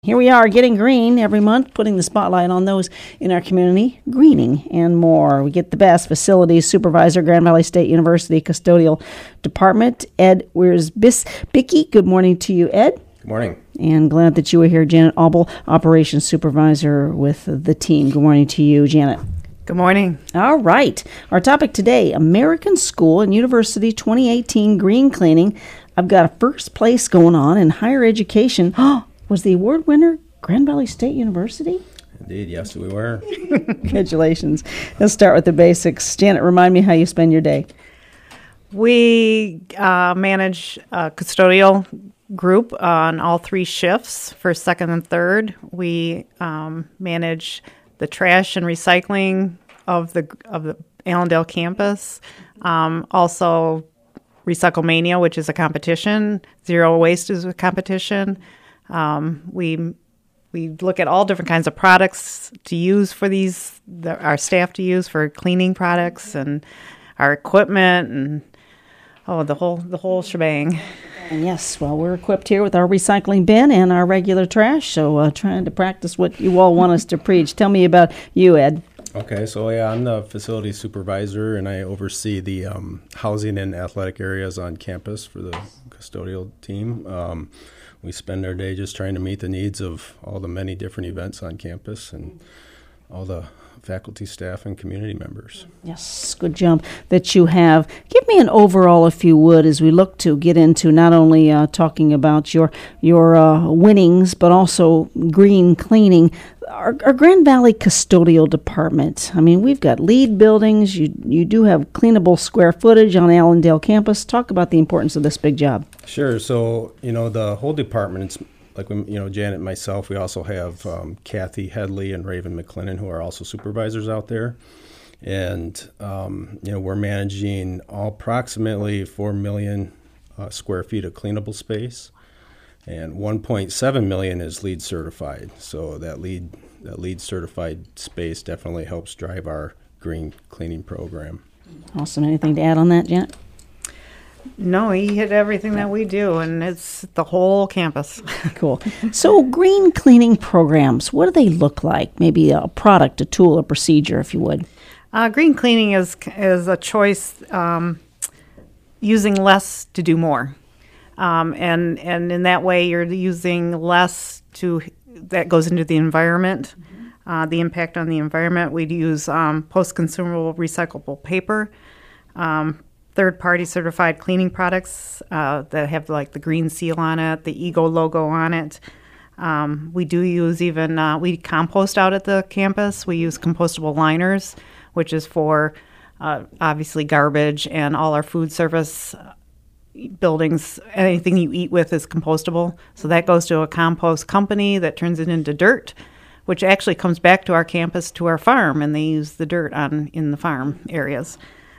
Here we are, Getting Green every month, putting the spotlight on those in our community, greening and more. We get the best. Facilities Supervisor, Grand Valley State University Custodial Department, Ed Wiersbicki. Good morning to you, Ed. Good morning. And glad that you were here. Janet Aubel, Operations Supervisor with the team. Good morning to you, Janet. Good morning. All right. Our topic today, American School and University 2018 Green Cleaning. I've got a first place going on in higher education. Was the award winner Grand Valley State University? Indeed, yes, we were. Congratulations. Let's start with the basics. Janet, remind me how you spend your day. We manage a custodial group on all three shifts, first, second, and third. We manage the trash and recycling of the Allendale campus. Also, Recyclemania, which is a competition. Zero Waste is a competition. We look at all different kinds of products to use for our staff to use for cleaning products and our equipment and the whole shebang. And yes, well, we're equipped here with our recycling bin and our regular trash, so trying to practice what you all want us to preach. Tell me about you, Ed. Okay, so I'm the facility supervisor, and I oversee the housing and athletic areas on campus for the custodial team. We spend our day just trying to meet the needs of all the many different events on campus and all the faculty, staff, and community members. Yes, good job that you have. Give me an overall, if you would, as we look to get into not only talking about your winnings, but also green cleaning. Our Grand Valley Custodial Department, I mean, we've got LEED buildings. You do have cleanable square footage on Allendale campus. Talk about the importance of this big job. Sure. So, the whole department, it's like, Janet and myself, we also have Kathy Headley and Raven McLennan, who are also supervisors out there. And, we're managing approximately 4 million square feet of cleanable space. And 1.7 million is LEED certified. So that LEED certified space definitely helps drive our green cleaning program. Awesome. Anything to add on that, Janet? No, he hit everything that we do, and it's the whole campus. Cool. So green cleaning programs, what do they look like? Maybe a product, a tool, a procedure, if you would. Green cleaning is a choice, using less to do more. And in that way, you're using less that goes into the environment, the impact on the environment. We'd use post-consumable recyclable paper, third-party certified cleaning products that have like the green seal on it, the Ego logo on it. We do use we compost out at the campus. We use compostable liners, which is for obviously garbage, and all our food service buildings, anything you eat with is compostable. So that goes to a compost company that turns it into dirt, which actually comes back to our campus, to our farm, and they use the dirt in the farm areas.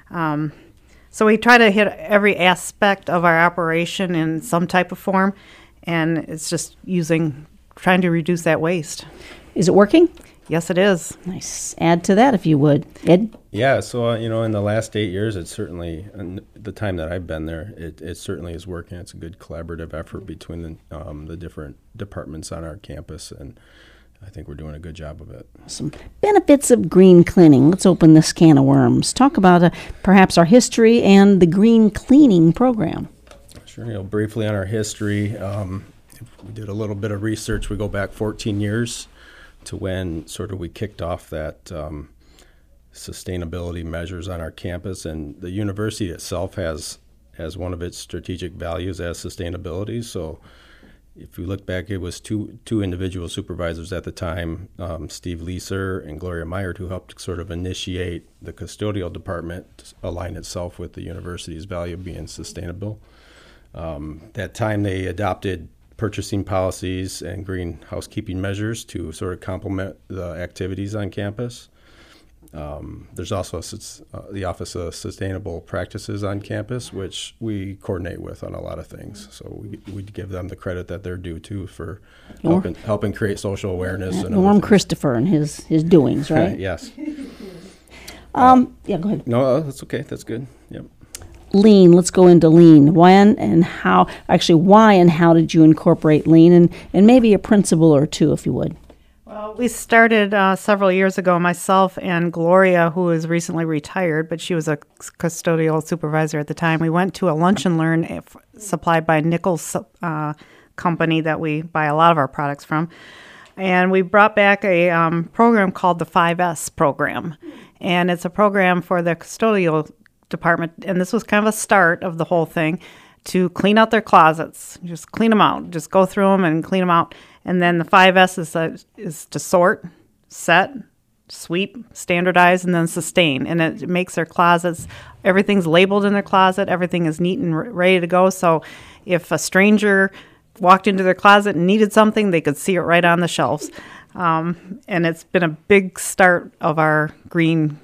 So we try to hit every aspect of our operation in some type of form, and it's just trying to reduce that waste. Is it working? Yes, it is. Nice. Add to that if you would. Ed? Yeah, so, in the last 8 years, it's certainly, in the time that I've been there, it certainly is working. It's a good collaborative effort between the different departments on our campus, and I think we're doing a good job of it. Some benefits of green cleaning. Let's open this can of worms. Talk about perhaps our history and the green cleaning program. Sure. Briefly on our history, we did a little bit of research. We go back 14 years to when sort of we kicked off that sustainability measures on our campus, and the university itself has as one of its strategic values as sustainability. So if you look back, it was two individual supervisors at the time, Steve Leeser and Gloria Meyert, who helped sort of initiate the custodial department to align itself with the university's value of being sustainable. That time they adopted purchasing policies and green housekeeping measures to sort of complement the activities on campus. There's also the Office of Sustainable Practices on campus, which we coordinate with on a lot of things. So we give them the credit that they're due to for helping create social awareness. And Norm Christopher and his doings, right? Yes. Yeah, go ahead. No, that's okay. That's good. Yep. lean. Let's go into lean. Why and how did you incorporate lean? And maybe a principle or two, if you would. Well, we started several years ago, myself and Gloria, who is recently retired, but she was a custodial supervisor at the time. We went to a lunch and learn supplied by Nichols company that we buy a lot of our products from. And we brought back a program called the 5S program. And it's a program for the custodial department. And this was kind of a start of the whole thing, to clean out their closets. Just clean them out. Just go through them and clean them out. And then the 5S is to sort, set, sweep, standardize, and then sustain. And it makes their closets, everything's labeled in their closet, everything is neat and ready to go. So if a stranger walked into their closet and needed something, they could see it right on the shelves. And it's been a big start of our green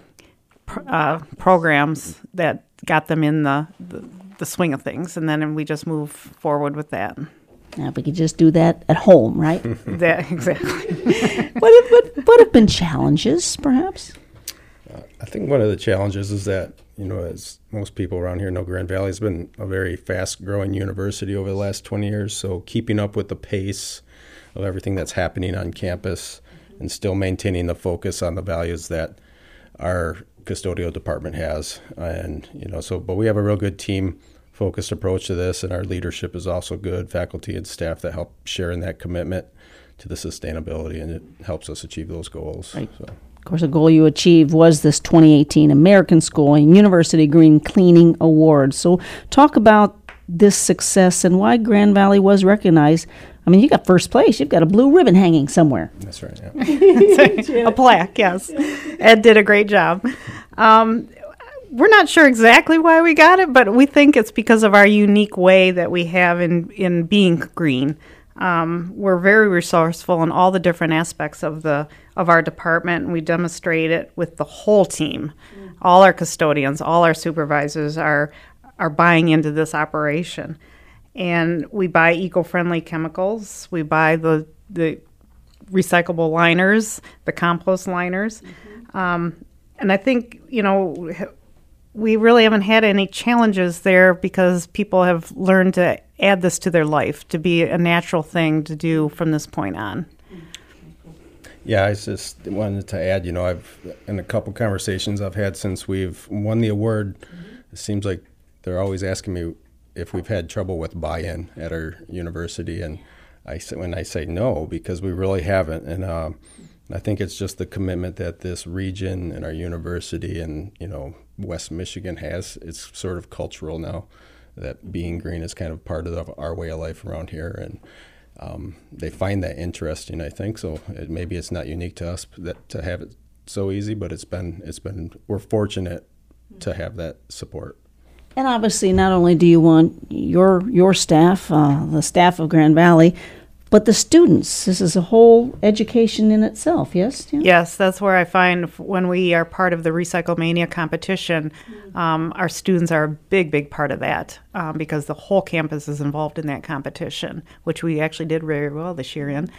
programs that got them in the swing of things. And then we just move forward with that. Now, we could just do that at home, right? Exactly. What have been challenges, perhaps? I think one of the challenges is that, as most people around here know, Grand Valley has been a very fast-growing university over the last 20 years. So keeping up with the pace of everything that's happening on campus and still maintaining the focus on the values that our custodial department has. And, but we have a real good team-focused approach to this, and our leadership is also good, faculty and staff that help share in that commitment to the sustainability, and it helps us achieve those goals. Right. So. Of course, a goal you achieved was this 2018 American School and University Green Cleaning Award. So talk about this success and why Grand Valley was recognized. I mean, you got first place. You've got a blue ribbon hanging somewhere. That's right, yeah. A plaque, yes. Ed did a great job. We're not sure exactly why we got it, but we think it's because of our unique way that we have in being green. We're very resourceful in all the different aspects of our department, and we demonstrate it with the whole team. All our custodians, all our supervisors are buying into this operation. And we buy eco-friendly chemicals. We buy the recyclable liners, the compost liners. And I think, we really haven't had any challenges there because people have learned to add this to their life, to be a natural thing to do from this point on. Yeah, I just wanted to add, I've in a couple conversations I've had since we've won the award, it seems like they're always asking me if we've had trouble with buy-in at our university, and when I say no, because we really haven't. And I think it's just the commitment that this region and our university and, West Michigan has. It's sort of cultural now that being green is kind of part of our way of life around here. And they find that interesting, I think. So maybe it's not unique to us to have it so easy, but we're fortunate to have that support. And obviously, not only do you want your staff, the staff of Grand Valley, but the students. This is a whole education in itself, yes? Yeah? Yes, that's where I find when we are part of the Recyclemania competition, our students are a big, big part of that because the whole campus is involved in that competition, which we actually did very well this year in.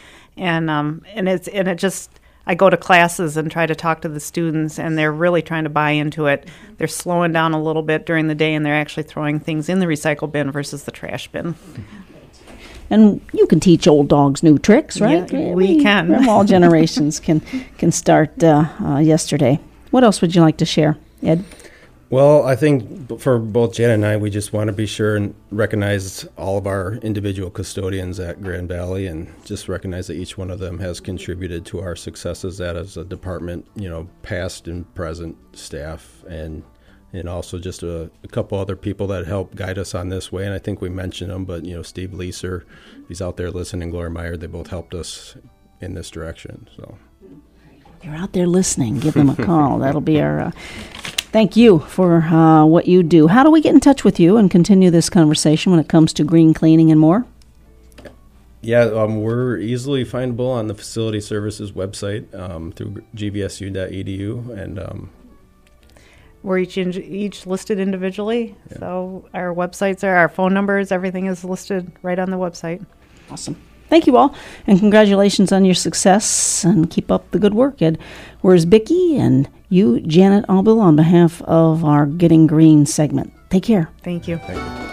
I go to classes and try to talk to the students, and they're really trying to buy into it. They're slowing down a little bit during the day, and they're actually throwing things in the recycle bin versus the trash bin. And you can teach old dogs new tricks, right? Yeah, we can. All generations can start yesterday. What else would you like to share, Ed? Well, I think for both Janet and I, we just want to be sure and recognize all of our individual custodians at Grand Valley and just recognize that each one of them has contributed to our successes, that as a department, past and present staff, and also just a couple other people that helped guide us on this way. And I think we mentioned them, but, Steve Leeser, he's out there listening, Gloria Meyer, they both helped us in this direction. So if you're out there listening, give them a call. That'll be our... Thank you for what you do. How do we get in touch with you and continue this conversation when it comes to green cleaning and more? Yeah, we're easily findable on the Facility Services website through gvsu.edu, and we're each listed individually. Yeah. So our websites our phone numbers, everything is listed right on the website. Awesome. Thank you all, and congratulations on your success, and keep up the good work, Ed. Where's Vicki and you, Janet Albel, on behalf of our Getting Green segment. Take care. Thank you. Thank you.